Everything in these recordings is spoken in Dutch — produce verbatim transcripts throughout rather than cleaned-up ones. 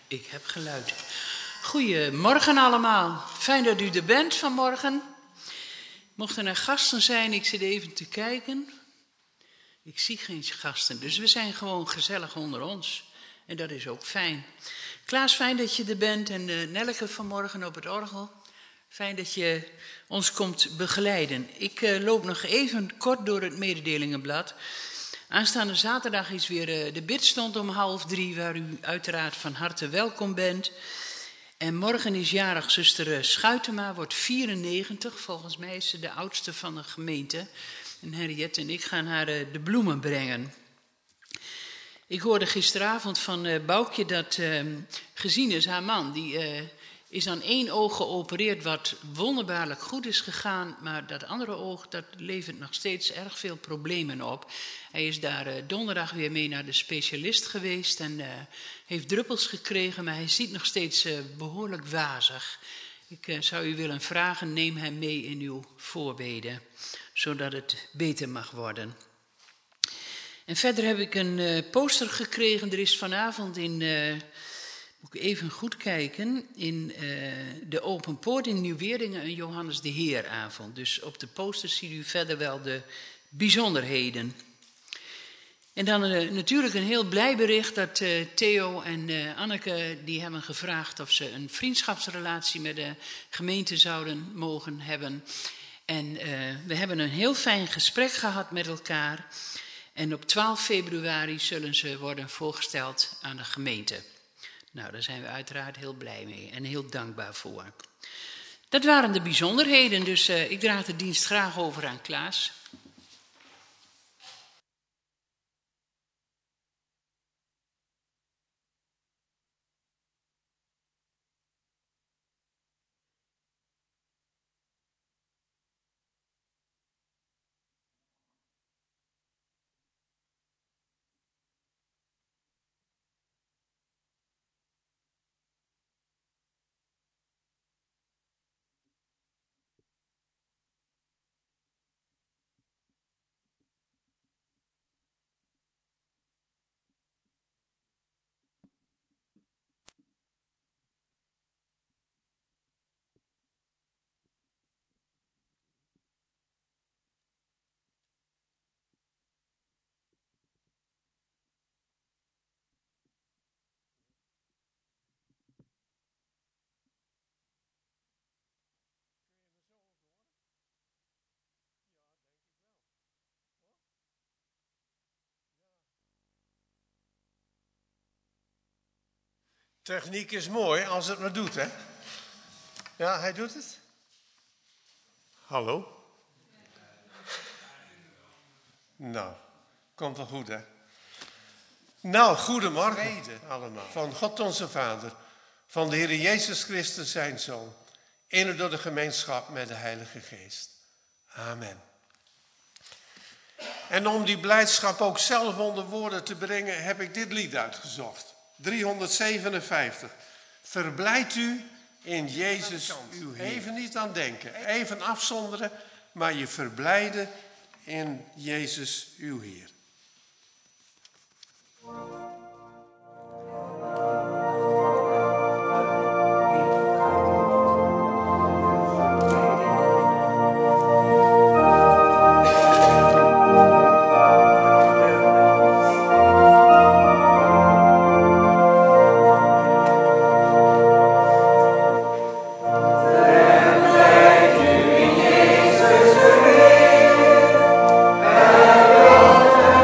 Ik heb geluid. Goedemorgen allemaal. Fijn dat u er bent vanmorgen. Mochten er gasten zijn, ik zit even te kijken. Ik zie geen gasten, dus we zijn gewoon gezellig onder ons. En dat is ook fijn. Klaas, fijn dat je er bent. En uh, Nelleke vanmorgen op het orgel. Fijn dat je ons komt begeleiden. Ik uh, loop nog even kort door het mededelingenblad. Aanstaande zaterdag is weer uh, de bidstond om half drie, waar u uiteraard van harte welkom bent. En morgen is jarig zuster Schuitema, wordt vierennegentig. Volgens mij is ze de oudste van de gemeente. En Henriette en ik gaan haar uh, de bloemen brengen. Ik hoorde gisteravond van uh, Boukje dat uh, gezien is, haar man, die uh, is aan één oog geopereerd wat wonderbaarlijk goed is gegaan. Maar dat andere oog, dat levert nog steeds erg veel problemen op. Hij is daar uh, donderdag weer mee naar de specialist geweest en uh, heeft druppels gekregen, maar hij ziet nog steeds uh, behoorlijk wazig. Ik uh, zou u willen vragen, neem hem mee in uw voorbeden, zodat het beter mag worden. En verder heb ik een uh, poster gekregen. Er is vanavond in, uh, moet ik even goed kijken, in uh, de Open Poort in Nieuw-Weerdingen een Johannes de Heer avond. Dus op de poster ziet u verder wel de bijzonderheden. En dan uh, natuurlijk een heel blij bericht dat uh, Theo en uh, Anneke, die hebben gevraagd of ze een vriendschapsrelatie met de gemeente zouden mogen hebben. En uh, we hebben een heel fijn gesprek gehad met elkaar. En op twaalf februari zullen ze worden voorgesteld aan de gemeente. Nou, daar zijn we uiteraard heel blij mee en heel dankbaar voor. Dat waren de bijzonderheden, dus uh, ik draag de dienst graag over aan Klaas. Techniek is mooi als het maar doet, hè? Ja, hij doet het. Hallo? Nou, komt wel goed, hè? Nou, goedemorgen allemaal. Van God onze Vader, van de Heer Jezus Christus zijn Zoon, in en door de gemeenschap met de Heilige Geest. Amen. En om die blijdschap ook zelf onder woorden te brengen, heb ik dit lied uitgezocht. driehonderdzevenenvijftig. Verblijd u in Jezus uw Heer. Even niet aan denken, even afzonderen, maar je verblijden in Jezus uw Heer. Verblijd u in Jezus uw Heer.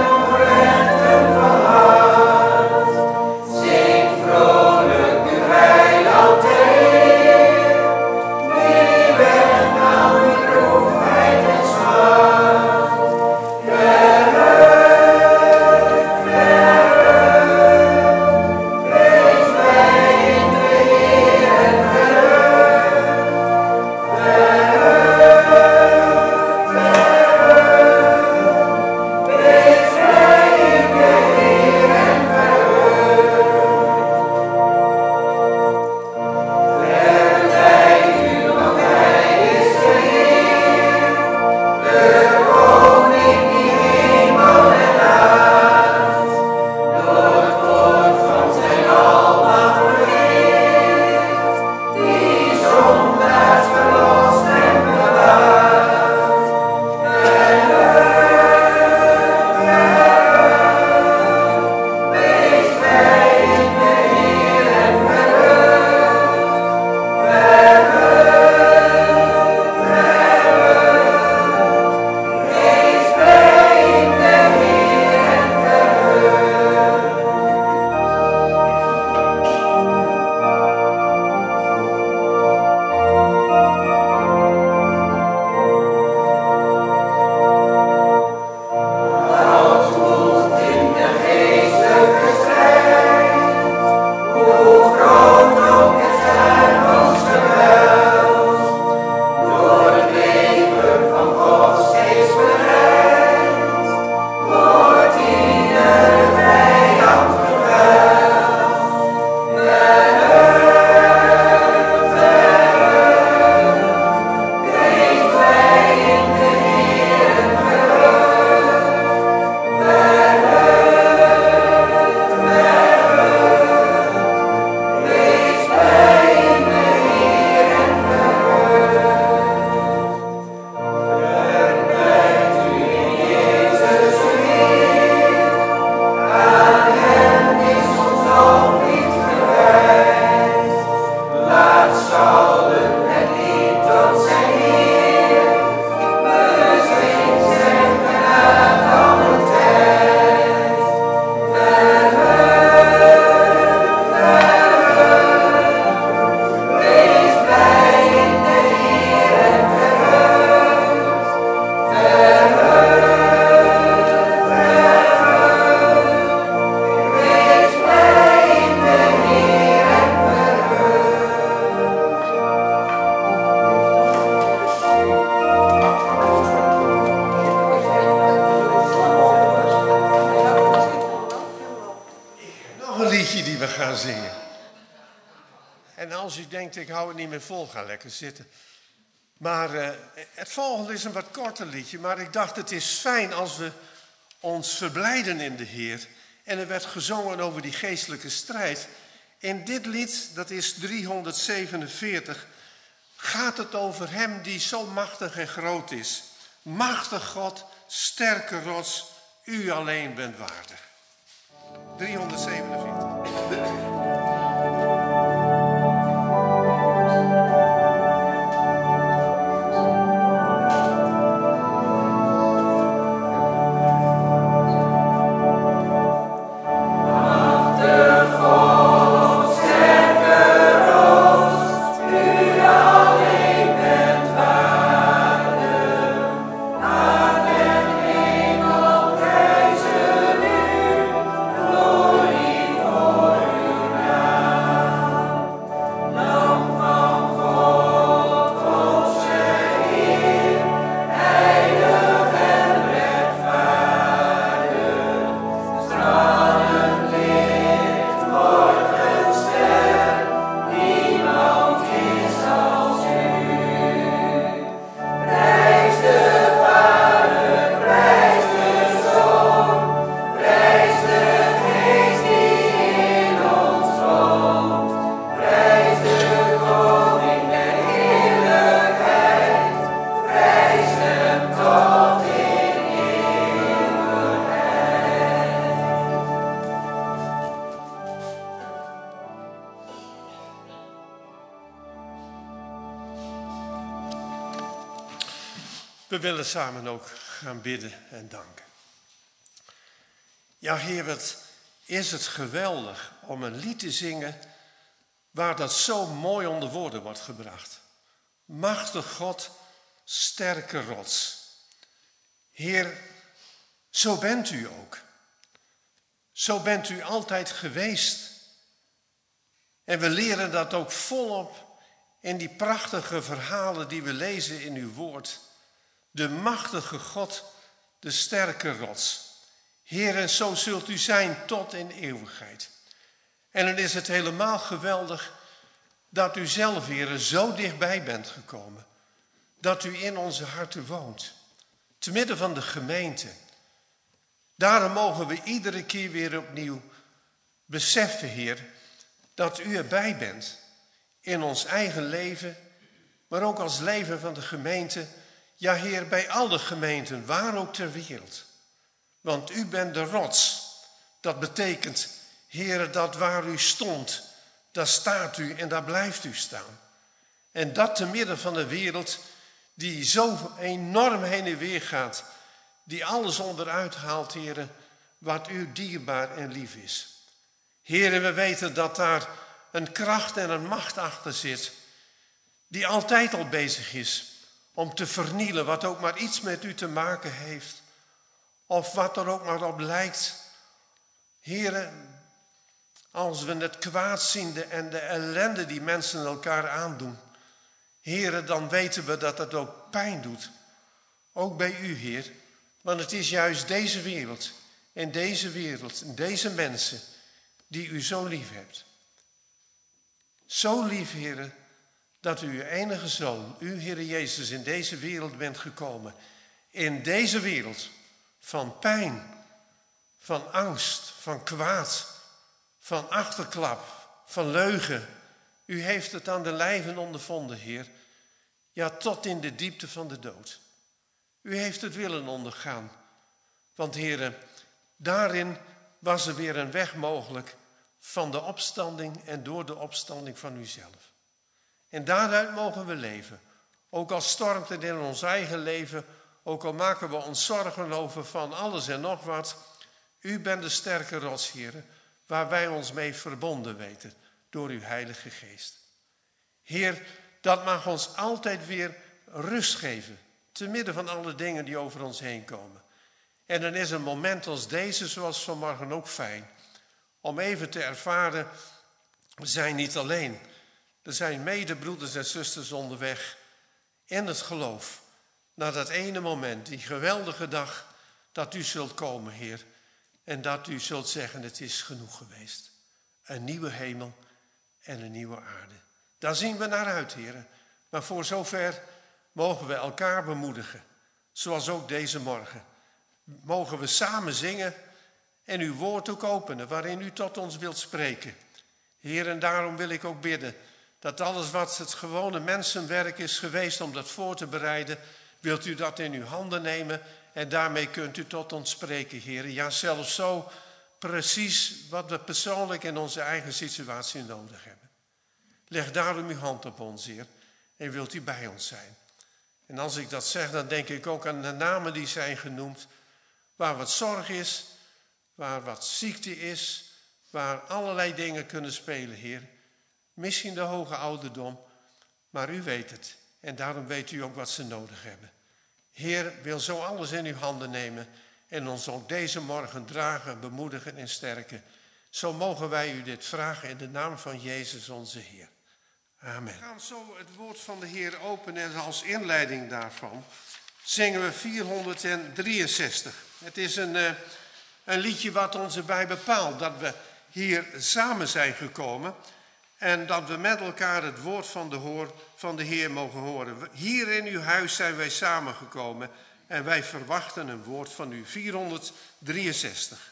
liedje die we gaan zingen. En als u denkt, ik hou het niet meer vol, ga lekker zitten. Maar uh, het volgende is een wat korter liedje. Maar ik dacht, het is fijn als we ons verblijden in de Heer. En er werd gezongen over die geestelijke strijd. In dit lied, dat is driehonderdzevenenveertig, gaat het over hem die zo machtig en groot is. Machtig God, sterke rots, u alleen bent waardig. driehonderdzevenenveertig. We willen samen ook gaan bidden en danken. Ja, Heer, wat is het geweldig om een lied te zingen waar dat zo mooi onder woorden wordt gebracht. Machtig God, sterke rots. Heer, zo bent u ook. Zo bent u altijd geweest. En we leren dat ook volop in die prachtige verhalen die we lezen in uw woord. De machtige God, de sterke rots. Heer, en zo zult u zijn tot in eeuwigheid. En dan is het helemaal geweldig dat u zelf, Heer, zo dichtbij bent gekomen. Dat u in onze harten woont. Te midden van de gemeente. Daarom mogen we iedere keer weer opnieuw beseffen, Heer, dat u erbij bent. In ons eigen leven, maar ook als leven van de gemeente. Ja, Heer, bij alle gemeenten, waar ook ter wereld. Want u bent de rots. Dat betekent, Heer, dat waar u stond, daar staat u en daar blijft u staan. En dat te midden van een wereld die zo enorm heen en weer gaat. Die alles onderuit haalt, Heer, wat u dierbaar en lief is. Heer, we weten dat daar een kracht en een macht achter zit. Die altijd al bezig is om te vernielen wat ook maar iets met u te maken heeft. Of wat er ook maar op lijkt. Heere, als we het kwaad zien en de ellende die mensen elkaar aandoen. Heere, dan weten we dat het ook pijn doet. Ook bij u, Heer. Want het is juist deze wereld en deze wereld en deze mensen die u zo lief hebt. Zo lief, Heere, dat u uw enige Zoon, u, Heere Jezus, in deze wereld bent gekomen. In deze wereld van pijn, van angst, van kwaad, van achterklap, van leugen. U heeft het aan de lijve ondervonden, Heer. Ja, tot in de diepte van de dood. U heeft het willen ondergaan. Want, Heere, daarin was er weer een weg mogelijk van de opstanding en door de opstanding van uzelf. En daaruit mogen we leven. Ook al stormt het in ons eigen leven, ook al maken we ons zorgen over van alles en nog wat. U bent de sterke rots, Heer, waar wij ons mee verbonden weten door uw Heilige Geest. Heer, dat mag ons altijd weer rust geven, te midden van alle dingen die over ons heen komen. En dan is een moment als deze, zoals vanmorgen, ook fijn, om even te ervaren, we zijn niet alleen. Er zijn medebroeders en zusters onderweg in het geloof. Naar dat ene moment, die geweldige dag, dat u zult komen, Heer. En dat u zult zeggen, het is genoeg geweest. een nieuwe hemel en een nieuwe aarde. Daar zien we naar uit, heren. Maar voor zover mogen we elkaar bemoedigen. Zoals ook deze morgen. Mogen we samen zingen en uw woord ook openen, waarin u tot ons wilt spreken. Heer, en daarom wil ik ook bidden dat alles wat het gewone mensenwerk is geweest om dat voor te bereiden, wilt u dat in uw handen nemen en daarmee kunt u tot ons spreken, Heer. Ja, zelfs zo precies wat we persoonlijk in onze eigen situatie nodig hebben. Leg daarom uw hand op ons, Heer, en wilt u bij ons zijn. En als ik dat zeg, dan denk ik ook aan de namen die zijn genoemd, waar wat zorg is, waar wat ziekte is, waar allerlei dingen kunnen spelen, Heer. Misschien de hoge ouderdom, maar u weet het. En daarom weet u ook wat ze nodig hebben. Heer, wil zo alles in uw handen nemen en ons ook deze morgen dragen, bemoedigen en sterken. Zo mogen wij u dit vragen in de naam van Jezus onze Heer. Amen. We gaan zo het woord van de Heer openen en als inleiding daarvan zingen we vierhonderddrieënzestig. Het is een, uh, een liedje wat ons erbij bepaalt dat we hier samen zijn gekomen en dat we met elkaar het woord van de, hoor, van de Heer mogen horen. Hier in uw huis zijn wij samengekomen en wij verwachten een woord van u. vierhonderddrieënzestig.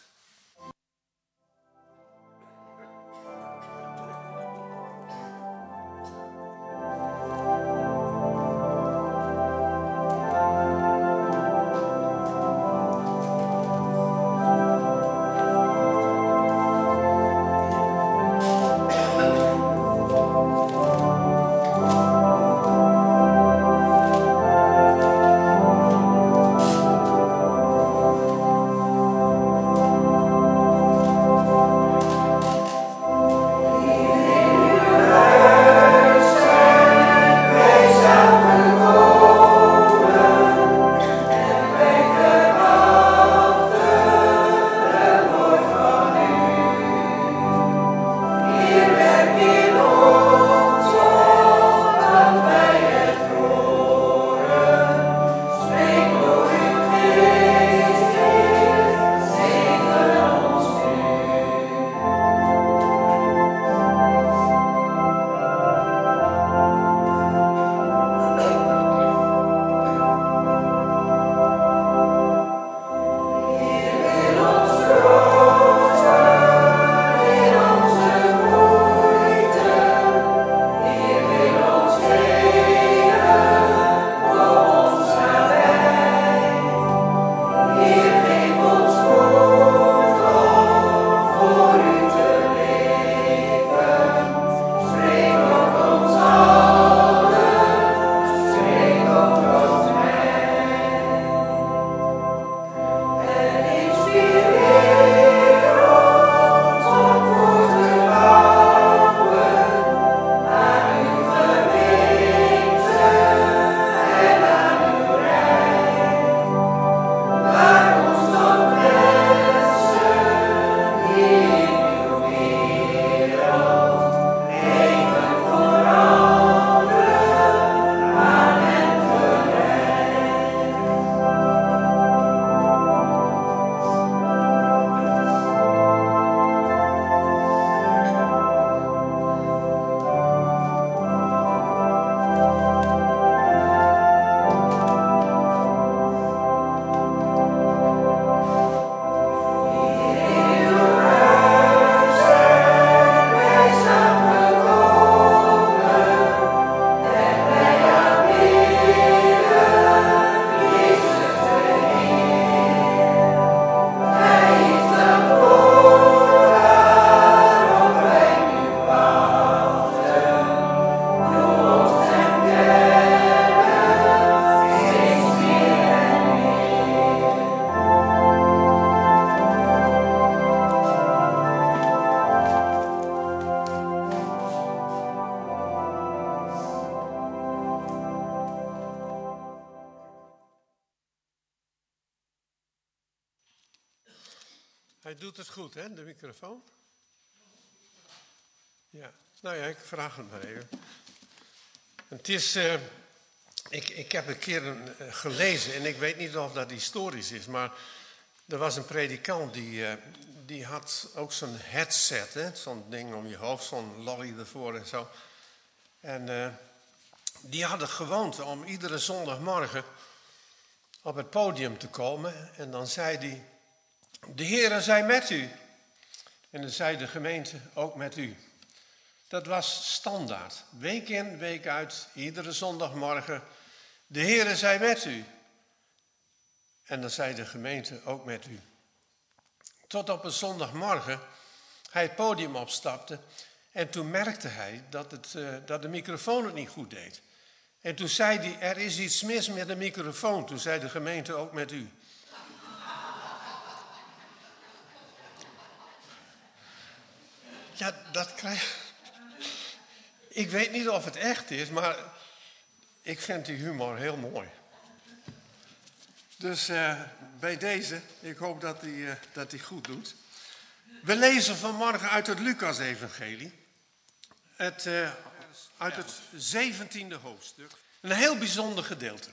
Hij doet het goed, hè, de microfoon? Ja, nou ja, ik vraag het maar even. Het is, uh, ik, ik heb een keer een, uh, gelezen, en ik weet niet of dat historisch is, maar er was een predikant die, uh, die had ook zo'n headset, hè? Zo'n ding om je hoofd, zo'n lolly ervoor en zo. En uh, die had de gewoonte om iedere zondagmorgen op het podium te komen. En dan zei hij, de Heere zij met u. En dan zei de gemeente, ook met u. Dat was standaard. Week in, week uit, iedere zondagmorgen. De Heere zij met u. En dan zei de gemeente, ook met u. Tot op een zondagmorgen hij het podium opstapte. En toen merkte hij dat, het, uh, dat de microfoon het niet goed deed. En toen zei hij, er is iets mis met de microfoon. Toen zei de gemeente, ook met u. Ja, dat krijg ik weet niet of het echt is, maar ik vind die humor heel mooi. Dus uh, bij deze, ik hoop dat hij uh, dat hij goed doet. We lezen vanmorgen uit het Lucas-evangelie. Het, uh, uit het zeventiende hoofdstuk. Een heel bijzonder gedeelte.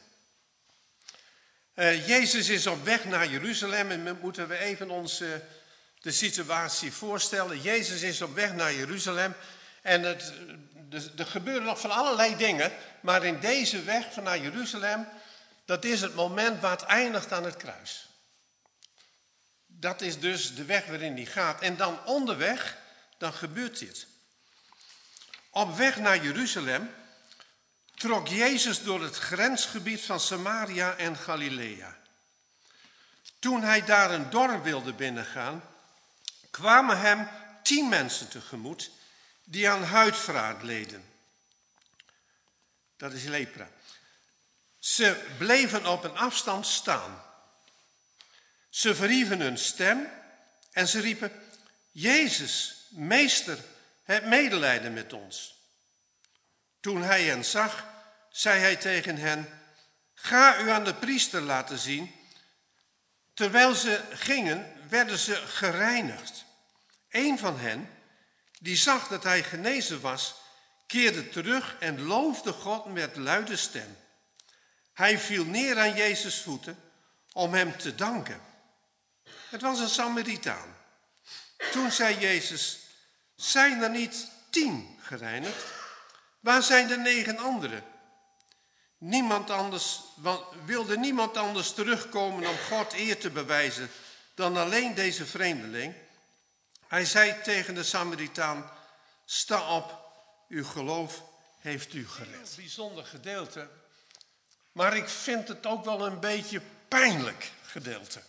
Uh, Jezus is op weg naar Jeruzalem en moeten we even ons uh, de situatie voorstellen. Jezus is op weg naar Jeruzalem en het, de, er gebeuren nog van allerlei dingen, maar in deze weg van naar Jeruzalem, dat is het moment waar het eindigt aan het kruis. Dat is dus de weg waarin hij gaat. En dan onderweg, dan gebeurt dit. Op weg naar Jeruzalem trok Jezus door het grensgebied van Samaria en Galilea. Toen hij daar een dorp wilde binnengaan, kwamen hem tien mensen tegemoet die aan huidvraat leden. Dat is lepra. Ze bleven op een afstand staan. Ze verhieven hun stem en ze riepen, Jezus, meester, heb medelijden met ons. Toen hij hen zag, zei hij tegen hen, ga u aan de priester laten zien. Terwijl ze gingen, werden ze gereinigd. Een van hen, die zag dat hij genezen was, keerde terug en loofde God met luide stem. Hij viel neer aan Jezus' voeten om hem te danken. Het was een Samaritaan. Toen zei Jezus, zijn er niet tien gereinigd? Waar zijn de negen anderen? Niemand anders, wilde niemand anders terugkomen om God eer te bewijzen dan alleen deze vreemdeling? Hij zei tegen de Samaritaan, sta op, uw geloof heeft u gered. Een bijzonder gedeelte, maar ik vind het ook wel een beetje pijnlijk gedeelte.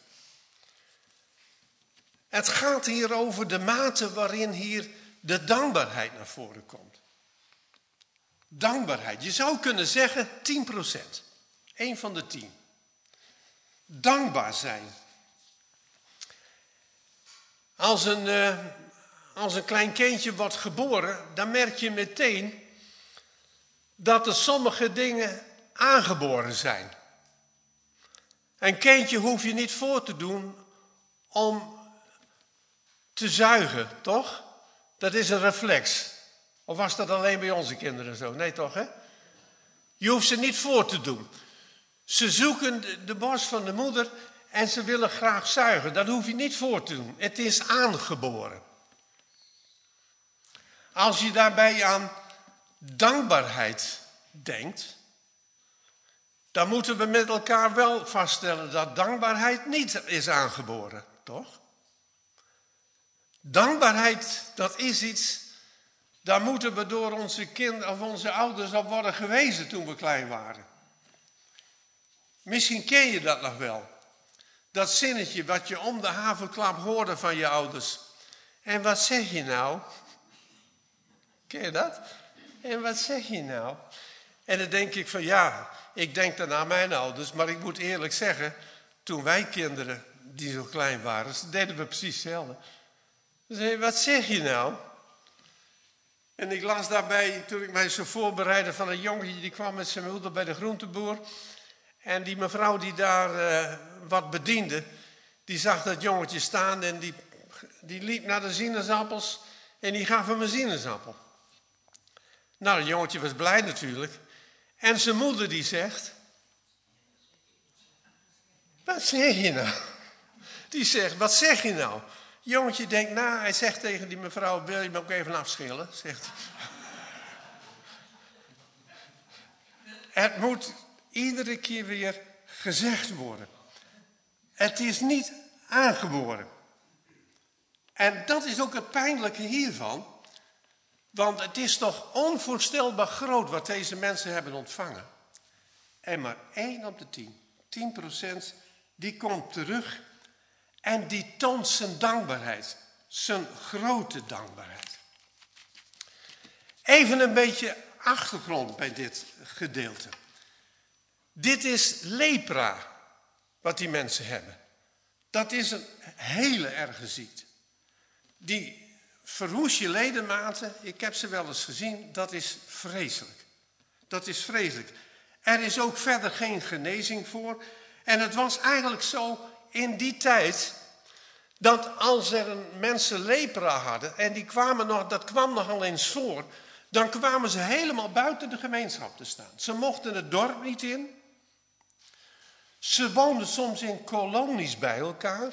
Het gaat hier over de mate waarin hier de dankbaarheid naar voren komt. Dankbaarheid. Je zou kunnen zeggen tien procent. Eén van de tien. Dankbaar zijn. Als een, uh, als een klein kindje wordt geboren, dan merk je meteen dat er sommige dingen aangeboren zijn. Een kindje hoef je niet voor te doen om te zuigen, toch? Dat is een reflex. Of was dat alleen bij onze kinderen zo? Nee toch, hè? Je hoeft ze niet voor te doen. Ze zoeken de, de borst van de moeder en ze willen graag zuigen. Dat hoef je niet voor te doen. Het is aangeboren. Als je daarbij aan dankbaarheid denkt, dan moeten we met elkaar wel vaststellen dat dankbaarheid niet is aangeboren, toch? Dankbaarheid, dat is iets, daar moeten we door onze kinderen of onze ouders op worden gewezen toen we klein waren. Misschien ken je dat nog wel. Dat zinnetje wat je om de haverklap hoorde van je ouders. En wat zeg je nou? Ken je dat? En wat zeg je nou? En dan denk ik van ja, ik denk dan aan mijn ouders, maar ik moet eerlijk zeggen, toen wij kinderen die zo klein waren, deden we precies hetzelfde. Dan zei je, wat zeg je nou? En ik las daarbij, toen ik mij zo voorbereidde, van een jongetje die kwam met zijn moeder bij de groenteboer. En die mevrouw die daar uh, wat bediende, die zag dat jongetje staan en die, die liep naar de sinaasappels en die gaf hem een sinaasappel. Nou, het jongetje was blij natuurlijk. En zijn moeder die zegt, wat zeg je nou? Die zegt, wat zeg je nou? Jongetje denkt na, hij zegt tegen die mevrouw, wil je me ook even afschillen? Zegt het moet iedere keer weer gezegd worden. Het is niet aangeboren. En dat is ook het pijnlijke hiervan. Want het is toch onvoorstelbaar groot wat deze mensen hebben ontvangen. En maar één op de tien, tien procent, die komt terug en die toont zijn dankbaarheid. Zijn grote dankbaarheid. Even een beetje achtergrond bij dit gedeelte. Dit is lepra, wat die mensen hebben. Dat is een hele erge ziekte. Die verwoest je ledematen, ik heb ze wel eens gezien, dat is vreselijk. Dat is vreselijk. Er is ook verder geen genezing voor. En het was eigenlijk zo in die tijd, dat als er een mensen lepra hadden, en die kwamen nog, dat kwam nogal eens voor, dan kwamen ze helemaal buiten de gemeenschap te staan. Ze mochten het dorp niet in. Ze woonden soms in kolonies bij elkaar.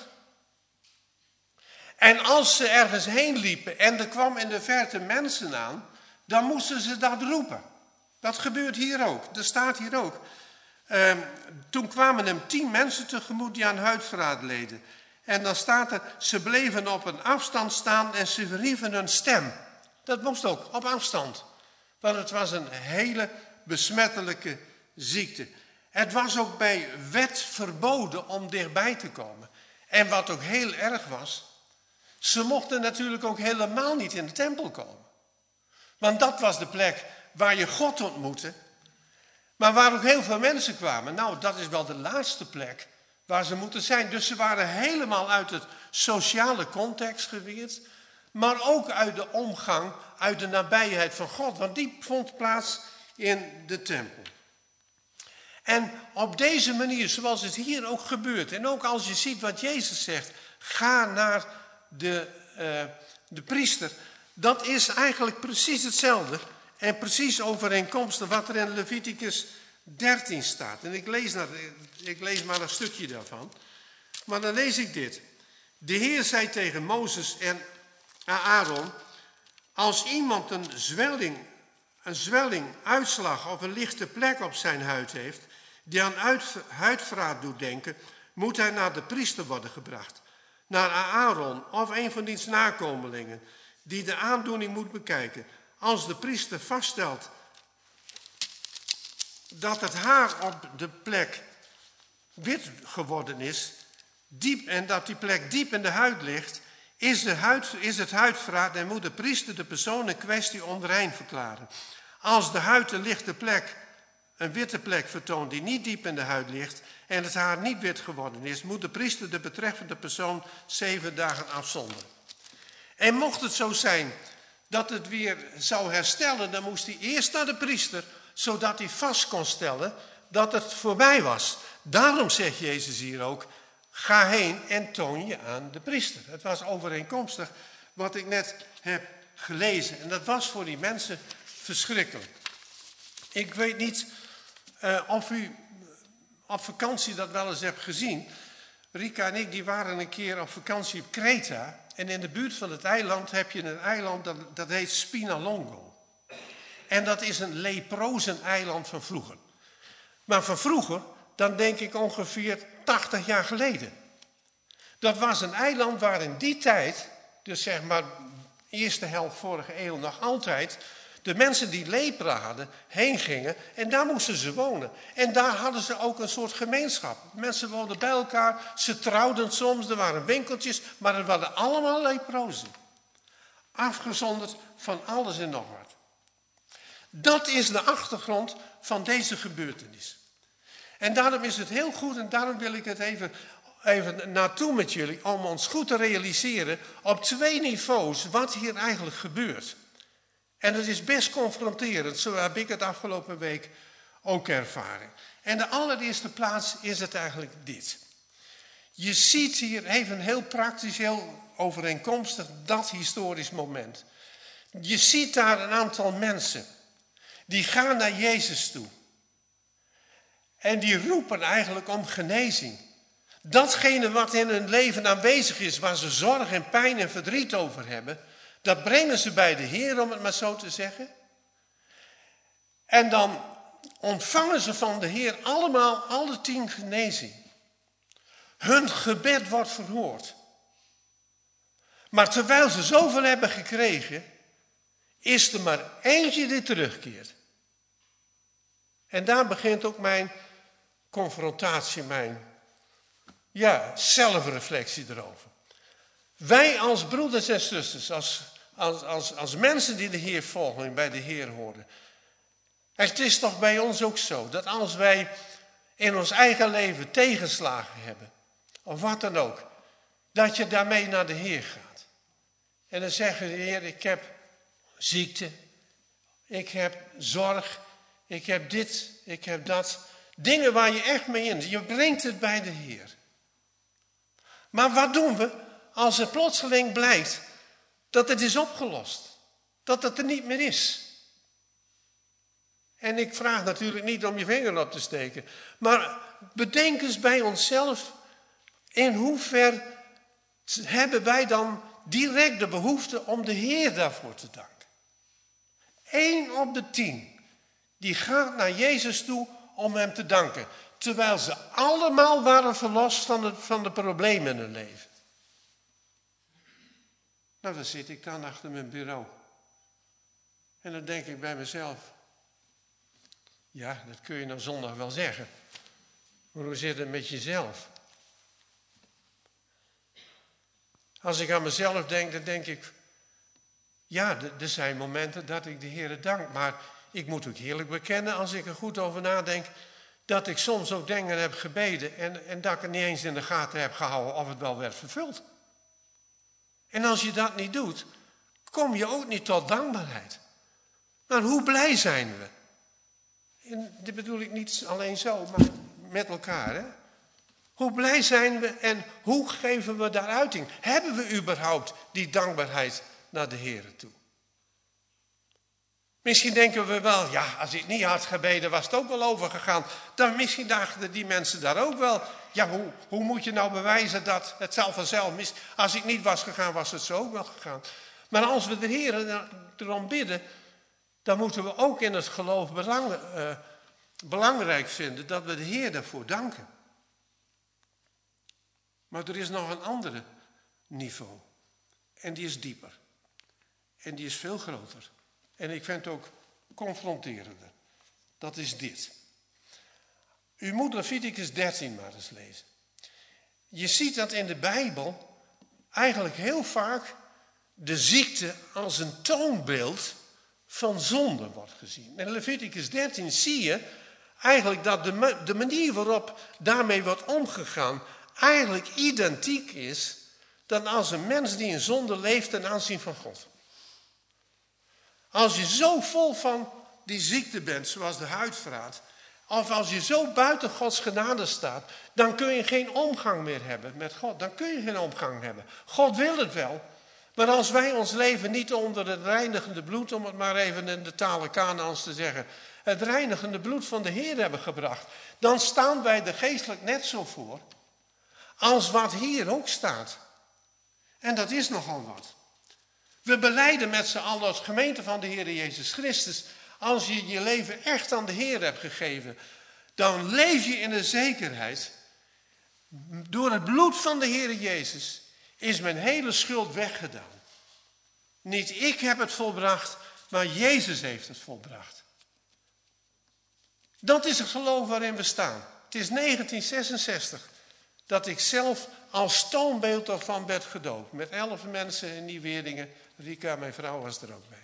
En als ze ergens heen liepen en er kwam in de verte mensen aan, dan moesten ze dat roepen. Dat gebeurt hier ook, dat staat hier ook. Uh, toen kwamen hem tien mensen tegemoet die aan huidverraad leden. En dan staat er, ze bleven op een afstand staan en ze verhieven hun stem. Dat moest ook, op afstand. Want het was een hele besmettelijke ziekte. Het was ook bij wet verboden om dichtbij te komen. En wat ook heel erg was, ze mochten natuurlijk ook helemaal niet in de tempel komen. Want dat was de plek waar je God ontmoette. Maar waar ook heel veel mensen kwamen. Nou, dat is wel de laatste plek waar ze moeten zijn. Dus ze waren helemaal uit het sociale context geweerd. Maar ook uit de omgang, uit de nabijheid van God. Want die vond plaats in de tempel. En op deze manier, zoals het hier ook gebeurt. En ook als je ziet wat Jezus zegt. Ga naar de, uh, de priester. Dat is eigenlijk precies hetzelfde. En precies overeenkomstig wat er in Leviticus dertien staat. En ik lees, naar, ik lees maar een stukje daarvan. Maar dan lees ik dit. De Heer zei tegen Mozes en Aaron. Als iemand een zwelling, een zwelling, uitslag of een lichte plek op zijn huid heeft, die aan uit, huidverraad doet denken, moet hij naar de priester worden gebracht. Naar Aaron of een van diens nakomelingen, die de aandoening moet bekijken. Als de priester vaststelt dat het haar op de plek wit geworden is, diep, en dat die plek diep in de huid ligt, is, de huid, is het huidverraad en moet de priester de persoon in kwestie onrein verklaren. Als de huid een lichte plek, een witte plek vertoont die niet diep in de huid ligt en het haar niet wit geworden is, moet de priester de betreffende persoon zeven dagen afzonderen. En mocht het zo zijn dat het weer zou herstellen, dan moest hij eerst naar de priester, zodat hij vast kon stellen dat het voorbij was. Daarom zegt Jezus hier ook, ga heen en toon je aan de priester. Het was overeenkomstig wat ik net heb gelezen. En dat was voor die mensen verschrikkelijk. Ik weet niet uh, of u op vakantie dat wel eens hebt gezien. Rika en ik die waren een keer op vakantie op Kreta. En in de buurt van het eiland heb je een eiland dat, dat heet Spinalongo. En dat is een leprozeneiland van vroeger. Maar van vroeger, dan denk ik ongeveer tachtig jaar geleden. Dat was een eiland waar in die tijd, dus zeg maar eerste helft vorige eeuw nog altijd, de mensen die lepra hadden, heen gingen en daar moesten ze wonen. En daar hadden ze ook een soort gemeenschap. Mensen woonden bij elkaar, ze trouwden soms, er waren winkeltjes, maar er waren allemaal leprozen. Afgezonderd van alles en nog wat. Dat is de achtergrond van deze gebeurtenis. En daarom is het heel goed, en daarom wil ik het even, even naartoe met jullie, om ons goed te realiseren op twee niveaus wat hier eigenlijk gebeurt. En het is best confronterend, zo heb ik het afgelopen week ook ervaren. En de allereerste plaats is het eigenlijk dit. Je ziet hier even heel praktisch, heel overeenkomstig dat historisch moment. Je ziet daar een aantal mensen, die gaan naar Jezus toe. En die roepen eigenlijk om genezing. Datgene wat in hun leven aanwezig is, waar ze zorg en pijn en verdriet over hebben, dat brengen ze bij de Heer, om het maar zo te zeggen. En dan ontvangen ze van de Heer allemaal alle tien genezing. Hun gebed wordt verhoord. Maar terwijl ze zoveel hebben gekregen, is er maar eentje die terugkeert. En daar begint ook mijn confrontatie, mijn ja, zelfreflectie erover. Wij als broeders en zusters, als, als, als, als mensen die de Heer volgen en bij de Heer horen. Het is toch bij ons ook zo, dat als wij in ons eigen leven tegenslagen hebben, of wat dan ook, dat je daarmee naar de Heer gaat. En dan zeggen de Heer, ik heb ziekte, ik heb zorg, ik heb dit, ik heb dat. Dingen waar je echt mee in, je brengt het bij de Heer. Maar wat doen we als het plotseling blijkt dat het is opgelost? Dat het er niet meer is? En ik vraag natuurlijk niet om je vinger op te steken. Maar bedenk eens bij onszelf, in hoever hebben wij dan direct de behoefte om de Heer daarvoor te danken? Eén op de tien, die gaat naar Jezus toe om hem te danken. Terwijl ze allemaal waren verlost van de, van de problemen in hun leven. Nou, dan zit ik dan achter mijn bureau. En dan denk ik bij mezelf. Ja, dat kun je nou zondag wel zeggen. Maar hoe zit het met jezelf? Als ik aan mezelf denk, dan denk ik. Ja, er zijn momenten dat ik de Heer dank. Maar ik moet ook eerlijk bekennen, als ik er goed over nadenk, dat ik soms ook dingen heb gebeden en, en dat ik het niet eens in de gaten heb gehouden of het wel werd vervuld. En als je dat niet doet, kom je ook niet tot dankbaarheid. Maar hoe blij zijn we? En dit bedoel ik niet alleen zo, maar met elkaar. Hè? Hoe blij zijn we en hoe geven we daar uiting? Hebben we überhaupt die dankbaarheid naar de Heer toe? Misschien denken we wel, ja, als ik niet had gebeden, was het ook wel overgegaan. Dan misschien dachten die mensen daar ook wel. Ja, hoe, hoe moet je nou bewijzen dat het zelf vanzelf mis? Als ik niet was gegaan, was het zo ook wel gegaan. Maar als we de Heer erom bidden, dan moeten we ook in het geloof belang, uh, belangrijk vinden dat we de Heer daarvoor danken. Maar er is nog een andere niveau. En die is dieper. En die is veel groter. En ik vind het ook confronterender. Dat is dit. U moet Leviticus dertien maar eens lezen. Je ziet dat in de Bijbel eigenlijk heel vaak de ziekte als een toonbeeld van zonde wordt gezien. In Leviticus dertien zie je eigenlijk dat de, de manier waarop daarmee wordt omgegaan eigenlijk identiek is dan als een mens die in zonde leeft ten aanzien van God. Als je zo vol van die ziekte bent, zoals de huidverraad, of als je zo buiten Gods genade staat, dan kun je geen omgang meer hebben met God. Dan kun je geen omgang hebben. God wil het wel, maar als wij ons leven niet onder het reinigende bloed, om het maar even in de talen Kanaans te zeggen, het reinigende bloed van de Heer hebben gebracht, dan staan wij er geestelijk net zo voor als wat hier ook staat. En dat is nogal wat. We belijden met z'n allen als gemeente van de Heer Jezus Christus. Als je je leven echt aan de Heer hebt gegeven, dan leef je in de zekerheid. Door het bloed van de Heer Jezus is mijn hele schuld weggedaan. Niet ik heb het volbracht, maar Jezus heeft het volbracht. Dat is het geloof waarin we staan. Het is negentien zesenzestig dat ik zelf als toonbeeld ervan werd gedoopt. Met elf mensen in Nieuw-Weerdingen. Rika, mijn vrouw, was er ook bij.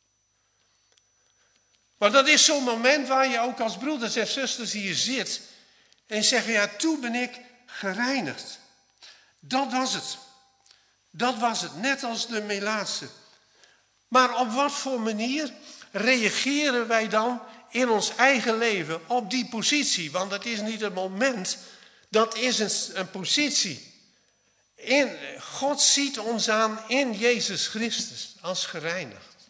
Maar dat is zo'n moment waar je ook als broeders en zusters hier zit. En zeggen, ja, toen ben ik gereinigd. Dat was het. Dat was het, net als de Melaatse. Maar op wat voor manier reageren wij dan in ons eigen leven op die positie? Want het is niet een moment, dat is een, een positie. In, God ziet ons aan in Jezus Christus als gereinigd.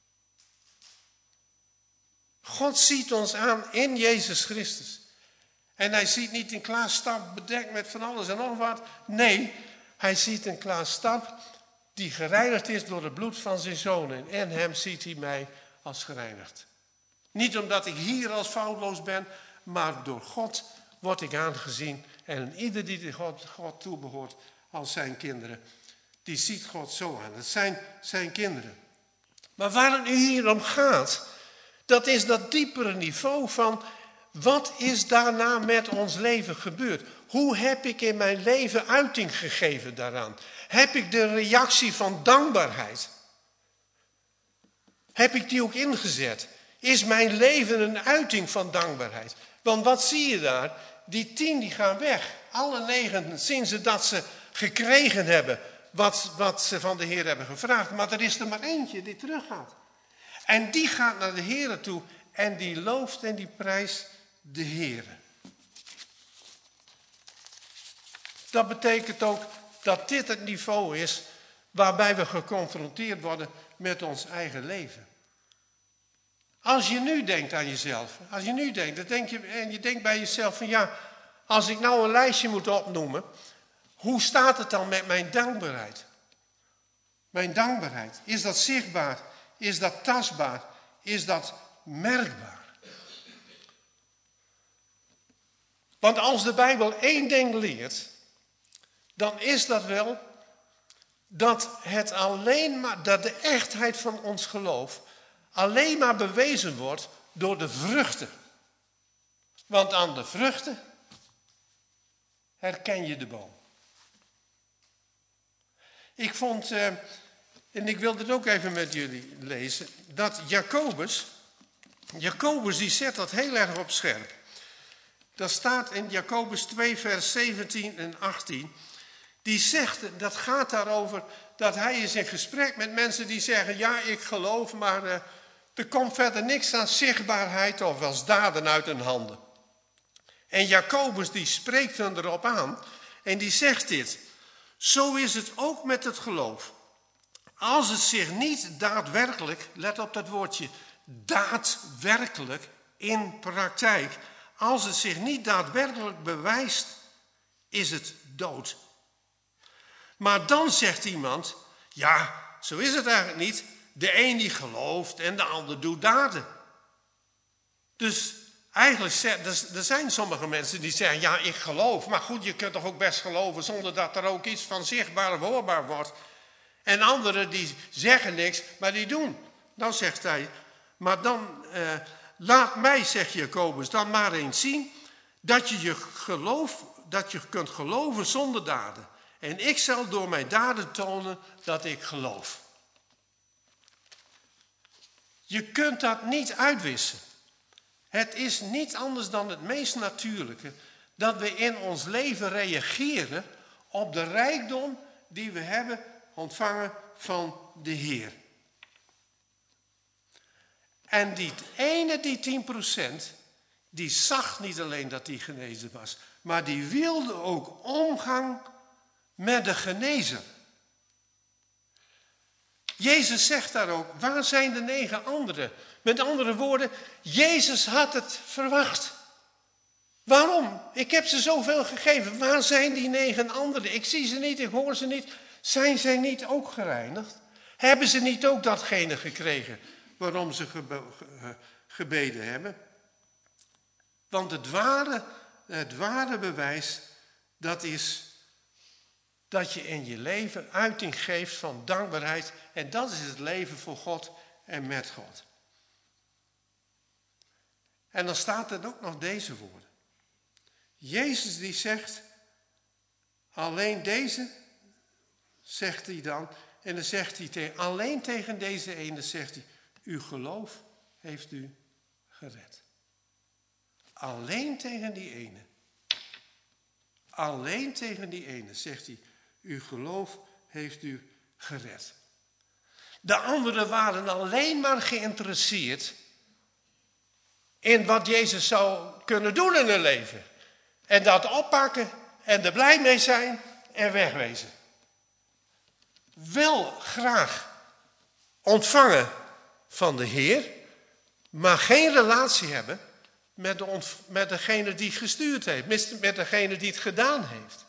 God ziet ons aan in Jezus Christus. En hij ziet niet een klaar stap bedekt met van alles en nog wat. Nee, hij ziet een klaar stap die gereinigd is door het bloed van zijn zoon. En in hem ziet hij mij als gereinigd. Niet omdat ik hier als foutloos ben, maar door God word ik aangezien. En ieder die God, God toebehoort als zijn kinderen, die ziet God zo aan. Het zijn zijn kinderen. Maar waar het nu hier om gaat, dat is dat diepere niveau van wat is daarna met ons leven gebeurd? Hoe heb ik in mijn leven uiting gegeven daaraan? Heb ik de reactie van dankbaarheid? Heb ik die ook ingezet? Is mijn leven een uiting van dankbaarheid? Want wat zie je daar? Die tien die gaan weg. Alle negen zien ze dat ze gekregen hebben wat, wat ze van de Heer hebben gevraagd. Maar er is er maar eentje die teruggaat. En die gaat naar de Heer toe en die looft en die prijst de Heer. Dat betekent ook dat dit het niveau is waarbij we geconfronteerd worden met ons eigen leven. Als je nu denkt aan jezelf, als je nu denkt, dan denk je, en je denkt bij jezelf van ja, als ik nou een lijstje moet opnoemen, hoe staat het dan met mijn dankbaarheid? Mijn dankbaarheid, is dat zichtbaar? Is dat tastbaar? Is dat merkbaar? Want als de Bijbel één ding leert, dan is dat wel dat het alleen maar, dat de echtheid van ons geloof alleen maar bewezen wordt door de vruchten. Want aan de vruchten herken je de boom. Ik vond, eh, en ik wil dit ook even met jullie lezen, dat Jacobus, Jacobus die zet dat heel erg op scherp. Dat staat in Jacobus twee vers zeventien en achttien. Die zegt, dat gaat daarover dat hij is in gesprek met mensen die zeggen, ja ik geloof, maar uh, er komt verder niks aan zichtbaarheid of als daden uit hun handen. En Jacobus die spreekt hen erop aan en die zegt dit. Zo is het ook met het geloof. Als het zich niet daadwerkelijk, let op dat woordje, daadwerkelijk in praktijk. Als het zich niet daadwerkelijk bewijst, is het dood. Maar dan zegt iemand, ja, zo is het eigenlijk niet. De een die gelooft en de ander doet daden. Dus eigenlijk, er zijn sommige mensen die zeggen, ja, ik geloof. Maar goed, je kunt toch ook best geloven zonder dat er ook iets van zichtbaar of hoorbaar wordt. En anderen die zeggen niks, maar die doen. Dan zegt hij, maar dan eh, laat mij, zegt Jacobus, dan maar eens zien dat je, je geloof, dat je kunt geloven zonder daden. En ik zal door mijn daden tonen dat ik geloof. Je kunt dat niet uitwissen. Het is niet anders dan het meest natuurlijke dat we in ons leven reageren op de rijkdom die we hebben ontvangen van de Heer. En die ene, die tien procent, die zag niet alleen dat hij genezen was, maar die wilde ook omgang met de genezer. Jezus zegt daar ook, waar zijn de negen anderen? Met andere woorden, Jezus had het verwacht. Waarom? Ik heb ze zoveel gegeven. Waar zijn die negen anderen? Ik zie ze niet, ik hoor ze niet. Zijn zij niet ook gereinigd? Hebben ze niet ook datgene gekregen waarom ze gebe- gebeden hebben? Want het ware, het ware bewijs, dat is dat je in je leven uiting geeft van dankbaarheid. En dat is het leven voor God en met God. En dan staat er ook nog deze woorden. Jezus die zegt, alleen deze, zegt hij dan. En dan zegt hij, tegen, alleen tegen deze ene zegt hij, uw geloof heeft u gered. Alleen tegen die ene. Alleen tegen die ene zegt hij, uw geloof heeft u gered. De anderen waren alleen maar geïnteresseerd in wat Jezus zou kunnen doen in hun leven. En dat oppakken en er blij mee zijn en wegwezen. Wel graag ontvangen van de Heer, maar geen relatie hebben met, de ont, met degene die gestuurd heeft, met, met degene die het gedaan heeft.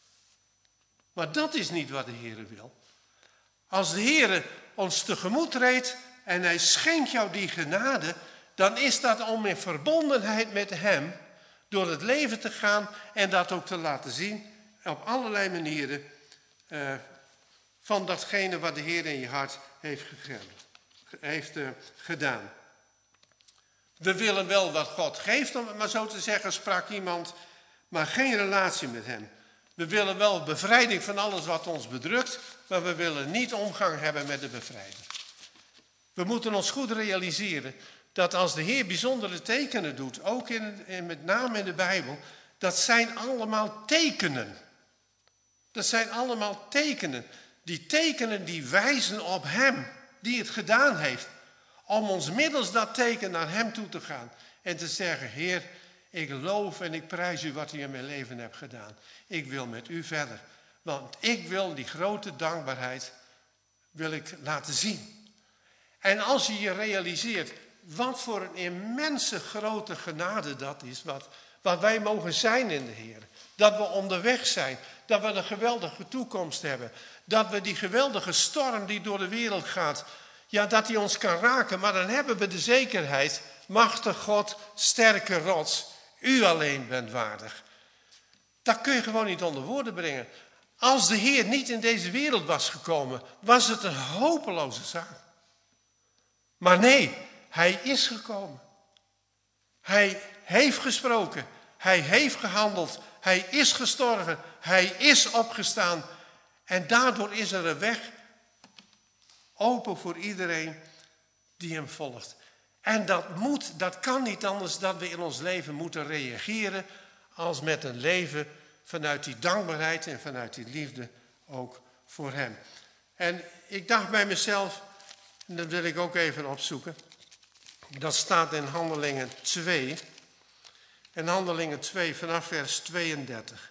Maar dat is niet wat de Heer wil. Als de Heer ons tegemoet treedt en hij schenkt jou die genade, dan is dat om in verbondenheid met hem door het leven te gaan en dat ook te laten zien op allerlei manieren uh, van datgene wat de Heer in je hart heeft, gegeven, heeft uh, gedaan. We willen wel wat God geeft, om het maar zo te zeggen, sprak iemand, maar geen relatie met hem. We willen wel bevrijding van alles wat ons bedrukt, maar we willen niet omgang hebben met de bevrijder. We moeten ons goed realiseren dat als de Heer bijzondere tekenen doet, ook in, in, met name in de Bijbel, dat zijn allemaal tekenen. Dat zijn allemaal tekenen. Die tekenen die wijzen op hem, die het gedaan heeft. Om ons middels dat teken naar hem toe te gaan. En te zeggen, Heer, ik loof en ik prijs u wat u in mijn leven hebt gedaan. Ik wil met u verder. Want ik wil die grote dankbaarheid wil ik laten zien. En als je je realiseert wat voor een immense grote genade dat is. Wat, wat wij mogen zijn in de Heer. Dat we onderweg zijn. Dat we een geweldige toekomst hebben. Dat we die geweldige storm die door de wereld gaat. Ja, dat die ons kan raken. Maar dan hebben we de zekerheid. Machtig God, sterke rots. U alleen bent waardig. Dat kun je gewoon niet onder woorden brengen. Als de Heer niet in deze wereld was gekomen, was het een hopeloze zaak. Maar nee, hij is gekomen. Hij heeft gesproken. Hij heeft gehandeld. Hij is gestorven. Hij is opgestaan. En daardoor is er een weg open voor iedereen die hem volgt. En dat moet, dat kan niet anders dat we in ons leven moeten reageren als met een leven vanuit die dankbaarheid en vanuit die liefde ook voor hem. En ik dacht bij mezelf, en dat wil ik ook even opzoeken. Dat staat in Handelingen twee. En Handelingen twee vanaf vers tweeëndertig.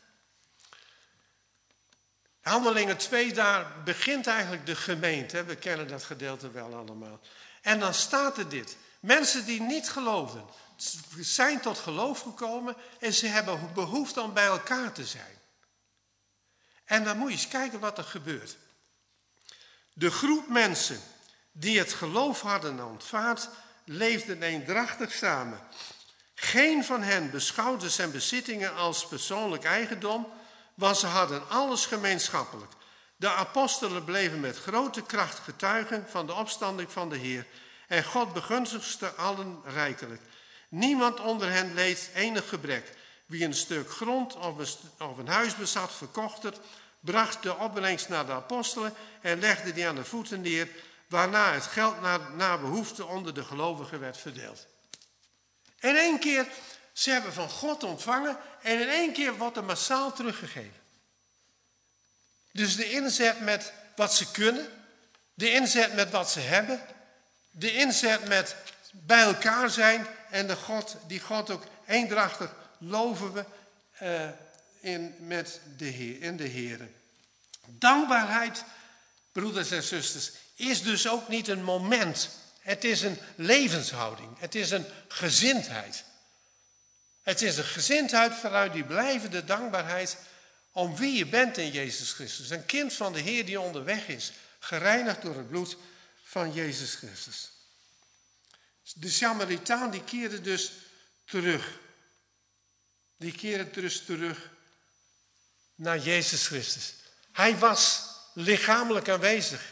Handelingen twee, daar begint eigenlijk de gemeente. We kennen dat gedeelte wel allemaal. En dan staat er dit. Mensen die niet geloofden, zijn tot geloof gekomen en ze hebben behoefte om bij elkaar te zijn. En dan moet je eens kijken wat er gebeurt. De groep mensen die het geloof hadden ontvaard, leefden eendrachtig samen. Geen van hen beschouwde zijn bezittingen als persoonlijk eigendom, want ze hadden alles gemeenschappelijk. De apostelen bleven met grote kracht getuigen van de opstanding van de Heer en God begunstigde allen rijkelijk. Niemand onder hen leed enig gebrek. Wie een stuk grond of een, of een huis bezat, verkocht het, bracht de opbrengst naar de apostelen en legde die aan de voeten neer, waarna het geld naar, naar behoefte onder de gelovigen werd verdeeld. In één keer, ze hebben van God ontvangen en in één keer wordt er massaal teruggegeven. Dus de inzet met wat ze kunnen, de inzet met wat ze hebben, de inzet met bij elkaar zijn en de God, die God ook eendrachtig loven we uh, in, met de Heer, in de Heer. Dankbaarheid, broeders en zusters, is dus ook niet een moment. Het is een levenshouding. Het is een gezindheid. Het is een gezindheid vanuit die blijvende dankbaarheid om wie je bent in Jezus Christus. Een kind van de Heer die onderweg is, gereinigd door het bloed van Jezus Christus. De Samaritaan die keerde dus terug. Die keerde dus terug naar Jezus Christus. Hij was lichamelijk aanwezig.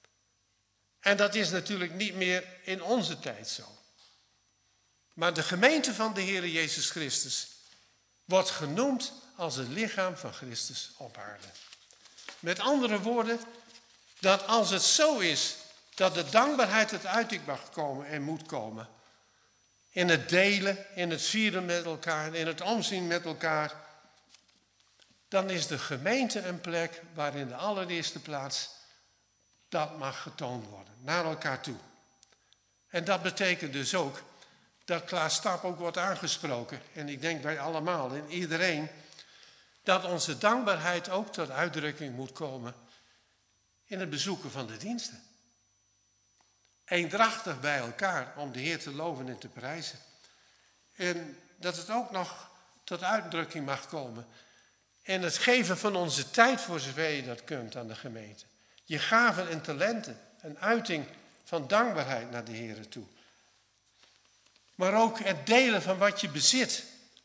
En dat is natuurlijk niet meer in onze tijd zo. Maar de gemeente van de Heer Jezus Christus wordt genoemd als het lichaam van Christus op aarde. Met andere woorden, dat als het zo is dat de dankbaarheid het uiting mag komen en moet komen. In het delen, in het vieren met elkaar, in het omzien met elkaar. Dan is de gemeente een plek waar in de allereerste plaats dat mag getoond worden. Naar elkaar toe. En dat betekent dus ook dat Klaas Stap ook wordt aangesproken. En ik denk wij allemaal en iedereen. Dat onze dankbaarheid ook tot uitdrukking moet komen in het bezoeken van de diensten. Eendrachtig bij elkaar om de Heer te loven en te prijzen. En dat het ook nog tot uitdrukking mag komen. En het geven van onze tijd voor zover je dat kunt aan de gemeente. Je gaven en talenten. Een uiting van dankbaarheid naar de Heer toe. Maar ook het delen van wat je bezit.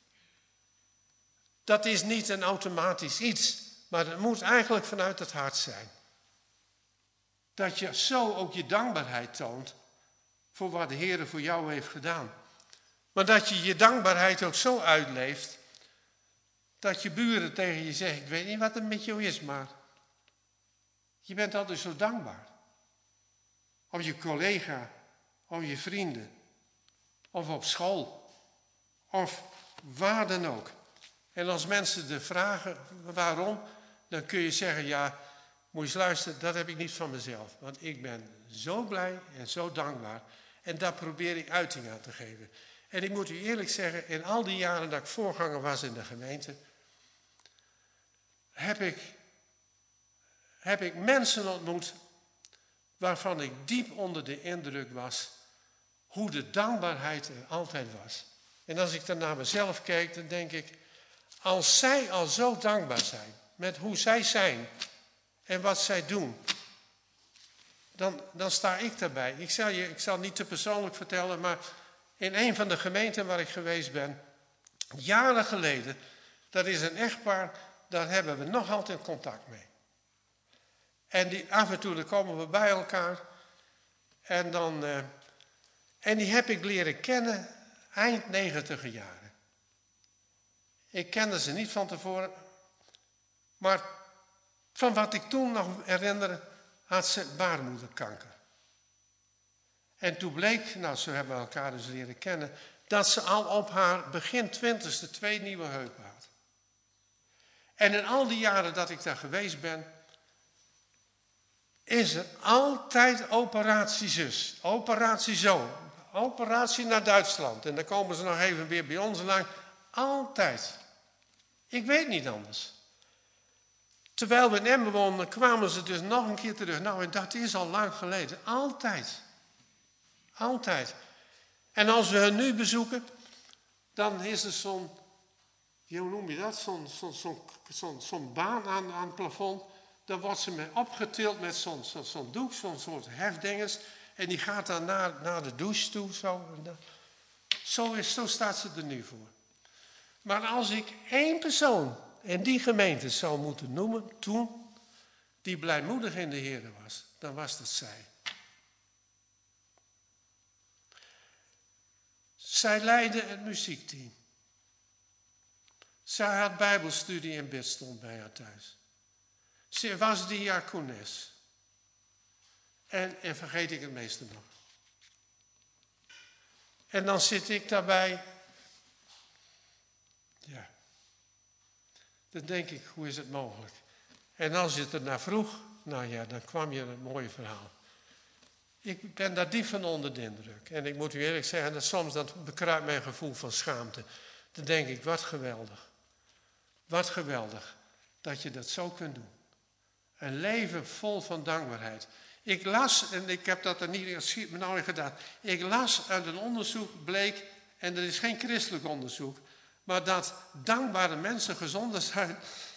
Dat is niet een automatisch iets. Maar het moet eigenlijk vanuit het hart zijn. Dat je zo ook je dankbaarheid toont voor wat de Heer voor jou heeft gedaan. Maar dat je je dankbaarheid ook zo uitleeft, dat je buren tegen je zeggen, ik weet niet wat het met jou is, maar je bent altijd zo dankbaar. Of je collega, of je vrienden, of op school, of waar dan ook. En als mensen de vragen waarom, dan kun je zeggen, ja, moet je eens luisteren, dat heb ik niet van mezelf. Want ik ben zo blij en zo dankbaar. En daar probeer ik uiting aan te geven. En ik moet u eerlijk zeggen, in al die jaren dat ik voorganger was in de gemeente, heb ik, heb ik mensen ontmoet waarvan ik diep onder de indruk was hoe de dankbaarheid er altijd was. En als ik dan naar mezelf kijk, dan denk ik, als zij al zo dankbaar zijn met hoe zij zijn en wat zij doen, dan, dan sta ik daarbij. Ik zal, je, ik zal niet te persoonlijk vertellen, maar in een van de gemeenten waar ik geweest ben, jaren geleden, dat is een echtpaar, daar hebben we nog altijd contact mee. En die, af en toe dan komen we bij elkaar en, dan, uh, en die heb ik leren kennen eind negentiger jaren. Ik kende ze niet van tevoren, maar van wat ik toen nog herinner, had ze baarmoederkanker. En toen bleek, nou zo hebben we elkaar dus leren kennen, dat ze al op haar begin twintigste twee nieuwe heupen had. En in al die jaren dat ik daar geweest ben, is er altijd operatie zus, operatie zo, operatie naar Duitsland. En dan komen ze nog even weer bij ons lang. Altijd. Ik weet niet anders. Terwijl we in Emmen woonden, kwamen ze dus nog een keer terug. Nou, en dat is al lang geleden. Altijd. Altijd. En als we hen nu bezoeken, dan is er zo'n, hoe noem je dat, zo'n zo'n zo'n zo'n zo'n baan aan, aan het plafond. Dan wordt ze mee opgetild met zo'n zo'n zo'n doek, zo'n soort hefdingers. En die gaat dan naar, naar de douche toe. Zo, zo, is, zo staat ze er nu voor. Maar als ik één persoon in die gemeente zou moeten noemen toen, die blijmoedig in de Heer was, dan was dat zij. Zij leidde het muziekteam. Zij had bijbelstudie en bidstond bij haar thuis. Ze was diakones. En, en vergeet ik het meeste nog. En dan zit ik daarbij. Ja. Dan denk ik, hoe is het mogelijk? En als je het er naar vroeg, nou ja, dan kwam je een mooi verhaal. Ik ben daar diep van onder de indruk. En ik moet u eerlijk zeggen, dat soms dat bekruipt mijn gevoel van schaamte. Dan denk ik, wat geweldig. Wat geweldig dat je dat zo kunt doen. Een leven vol van dankbaarheid. Ik las, en ik heb dat er niet nou in gedaan. Ik las uit een onderzoek, bleek, en er is geen christelijk onderzoek, maar dat dankbare mensen gezonder zijn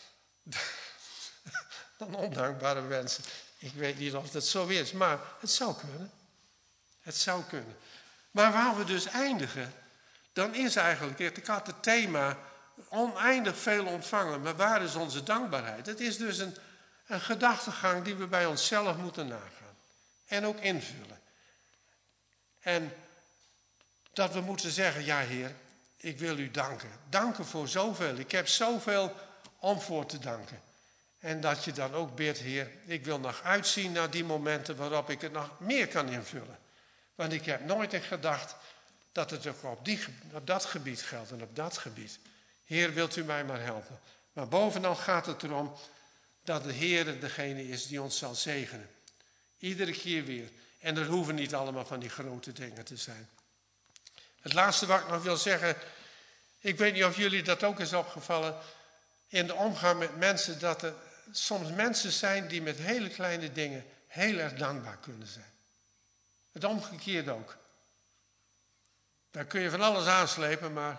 dan ondankbare mensen. Ik weet niet of dat zo is, maar het zou kunnen. Het zou kunnen. Maar waar we dus eindigen, dan is eigenlijk, ik had het thema oneindig veel ontvangen, maar waar is onze dankbaarheid? Het is dus een, een gedachtegang die we bij onszelf moeten nagaan. En ook invullen. En dat we moeten zeggen, ja Heer, ik wil u danken. Danken voor zoveel. Ik heb zoveel om voor te danken. En dat je dan ook bidt, Heer, ik wil nog uitzien naar die momenten waarop ik het nog meer kan invullen. Want ik heb nooit echt gedacht dat het ook op, die, op dat gebied geldt en op dat gebied. Heer, wilt u mij maar helpen. Maar bovenal gaat het erom dat de Heer degene is die ons zal zegenen. Iedere keer weer. En er hoeven niet allemaal van die grote dingen te zijn. Het laatste wat ik nog wil zeggen, ik weet niet of jullie dat ook is opgevallen, in de omgang met mensen, dat er soms mensen zijn die met hele kleine dingen heel erg dankbaar kunnen zijn. Het omgekeerde ook. Daar kun je van alles aanslepen, maar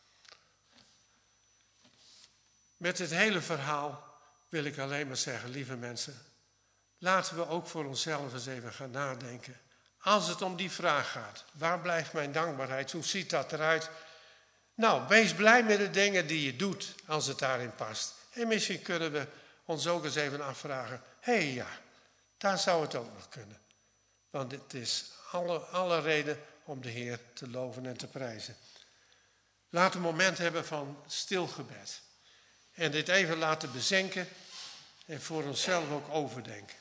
met dit hele verhaal wil ik alleen maar zeggen, lieve mensen, laten we ook voor onszelf eens even gaan nadenken. Als het om die vraag gaat, waar blijft mijn dankbaarheid? Hoe ziet dat eruit? Nou, wees blij met de dingen die je doet, als het daarin past. En misschien kunnen we ons ook eens even afvragen, hé hey, ja, daar zou het ook nog kunnen. Want het is alle, alle reden om de Heer te loven en te prijzen. Laat een moment hebben van stilgebed. En dit even laten bezinken en voor onszelf ook overdenken.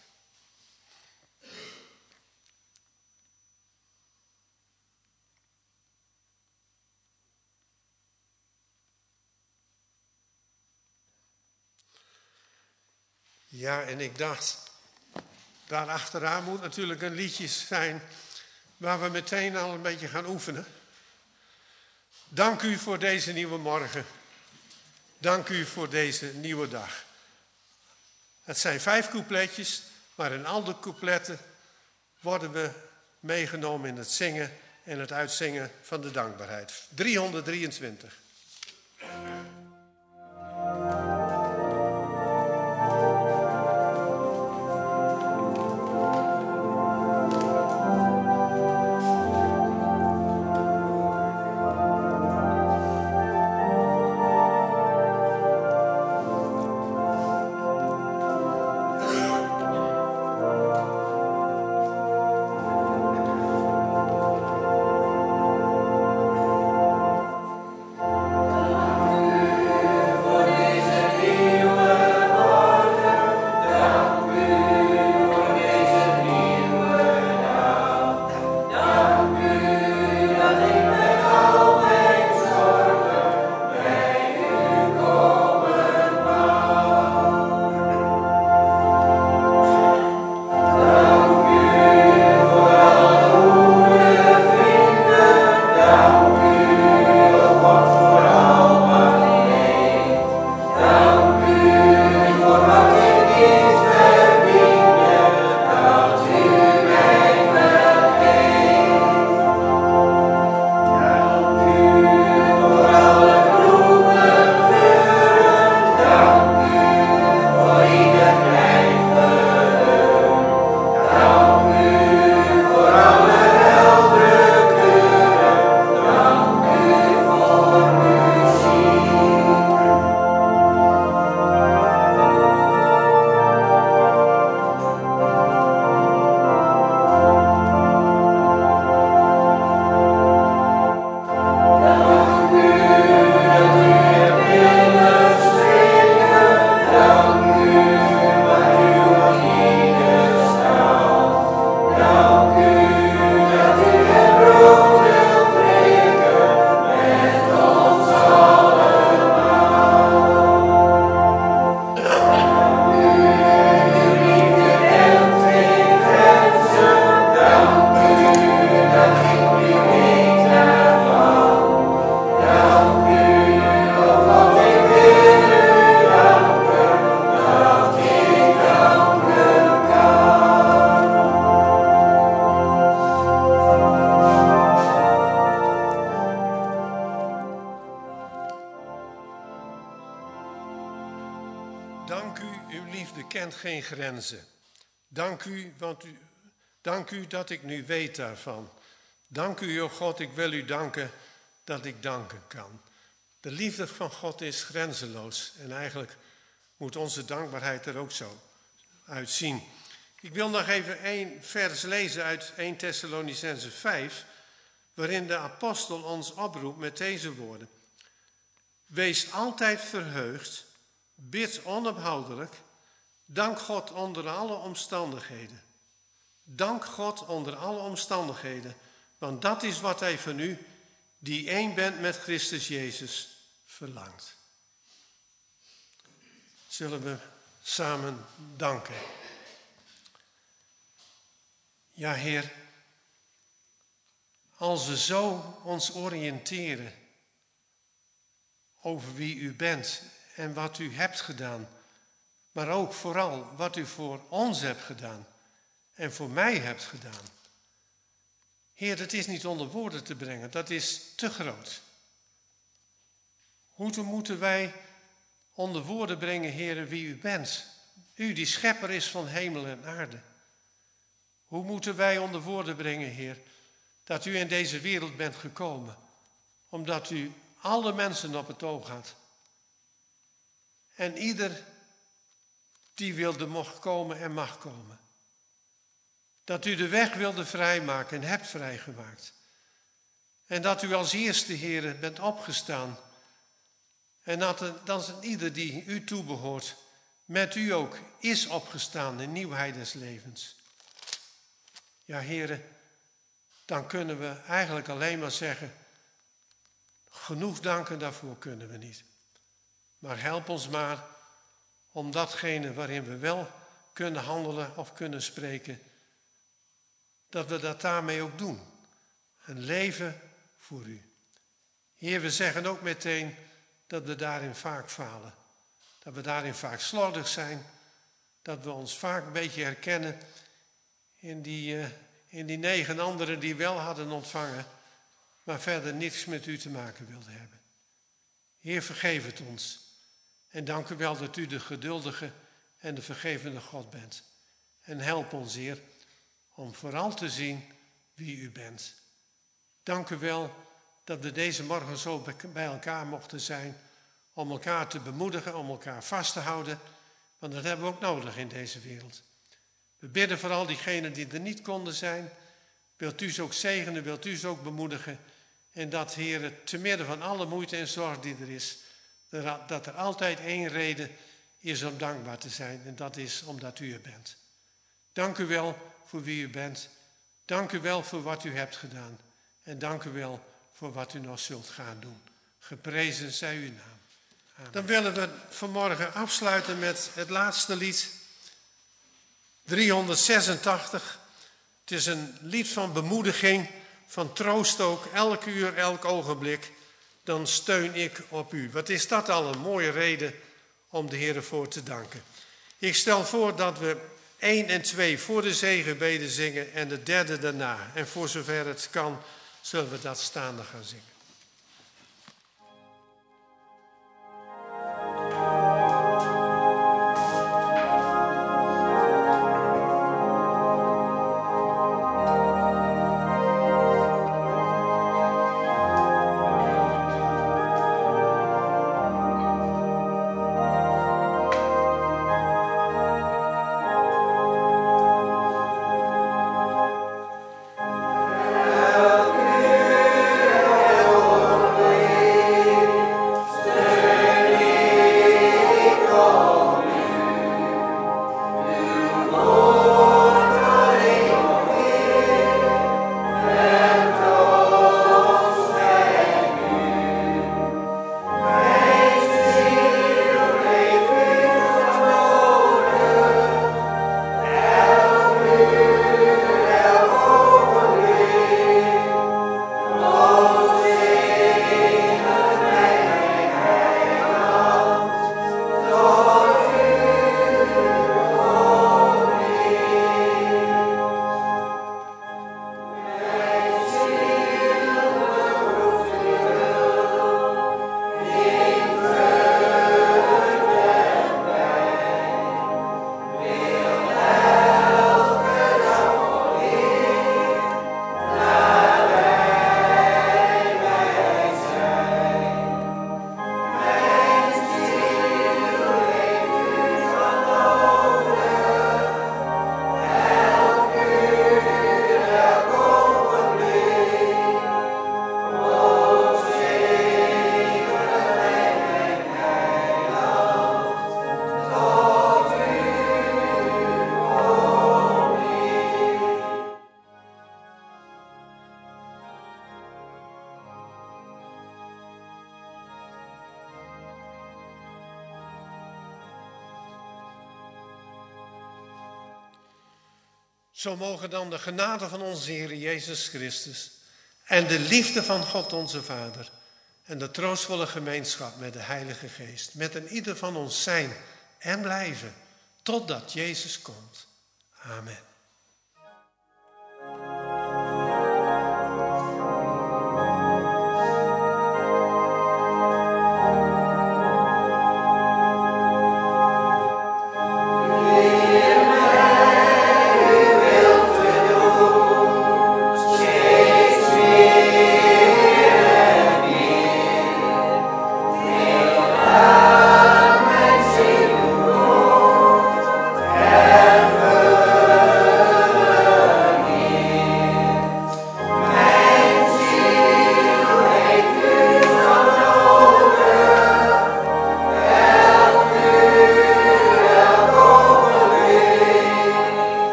Ja, en ik dacht, daar achteraan moet natuurlijk een liedje zijn waar we meteen al een beetje gaan oefenen. Dank u voor deze nieuwe morgen. Dank u voor deze nieuwe dag. Het zijn vijf coupletjes, maar in al de coupletten worden we meegenomen in het zingen en het uitzingen van de dankbaarheid. driehonderddrieëntwintig. Dank u, uw liefde kent geen grenzen. Dank u, want u, dank u dat ik nu weet daarvan. Dank u, o God, ik wil u danken dat ik danken kan. De liefde van God is grenzeloos en eigenlijk moet onze dankbaarheid er ook zo uitzien. Ik wil nog even één vers lezen uit eerste Thessalonicenzen vijf, waarin de apostel ons oproept met deze woorden. Wees altijd verheugd, bid onophoudelijk, dank God onder alle omstandigheden. Dank God onder alle omstandigheden, want dat is wat hij van u, die één bent met Christus Jezus, verlangt. Zullen we samen danken. Ja, Heer, als we zo ons oriënteren over wie u bent en wat u hebt gedaan, maar ook vooral wat u voor ons hebt gedaan en voor mij hebt gedaan. Heer, het is niet onder woorden te brengen. Dat is te groot. Hoe moeten wij onder woorden brengen, Heer, wie u bent? U die schepper is van hemel en aarde. Hoe moeten wij onder woorden brengen, Heer, dat u in deze wereld bent gekomen, omdat u alle mensen op het oog had. En ieder die wilde mocht komen en mag komen. Dat u de weg wilde vrijmaken en hebt vrijgemaakt. En dat u als eerste, Heer, bent opgestaan. En dat dan ieder die u toebehoort, met u ook is opgestaan in nieuwheid des levens. Ja, Heer, dan kunnen we eigenlijk alleen maar zeggen, genoeg danken daarvoor kunnen we niet. Maar help ons maar om datgene waarin we wel kunnen handelen of kunnen spreken, dat we dat daarmee ook doen. Een leven voor u. Heer, we zeggen ook meteen dat we daarin vaak falen. Dat we daarin vaak slordig zijn. Dat we ons vaak een beetje herkennen in die, uh, in die negen anderen die wel hadden ontvangen, maar verder niets met u te maken wilden hebben. Heer, vergeef het ons. En dank u wel dat u de geduldige en de vergevende God bent. En help ons, Heer, om vooral te zien wie u bent. Dank u wel dat we deze morgen zo bij elkaar mochten zijn, om elkaar te bemoedigen, om elkaar vast te houden, want dat hebben we ook nodig in deze wereld. We bidden voor al diegenen die er niet konden zijn. Wilt u ze ook zegenen, wilt u ze ook bemoedigen. En dat, Heer, te midden van alle moeite en zorg die er is, dat er altijd één reden is om dankbaar te zijn. En dat is omdat u er bent. Dank u wel voor wie u bent. Dank u wel voor wat u hebt gedaan. En dank u wel voor wat u nog zult gaan doen. Geprezen zij uw naam. Amen. Dan willen we vanmorgen afsluiten met het laatste lied. driehonderdzesentachtig. Het is een lied van bemoediging, van troost ook. Elk uur, elk ogenblik, dan steun ik op u. Wat is dat al een mooie reden om de Heer voor te danken. Ik stel voor dat we één en twee voor de zegenbeden zingen en de derde daarna. En voor zover het kan, zullen we dat staande gaan zingen. Zo mogen dan de genade van onze Heer Jezus Christus en de liefde van God onze Vader en de troostvolle gemeenschap met de Heilige Geest met een ieder van ons zijn en blijven totdat Jezus komt. Amen.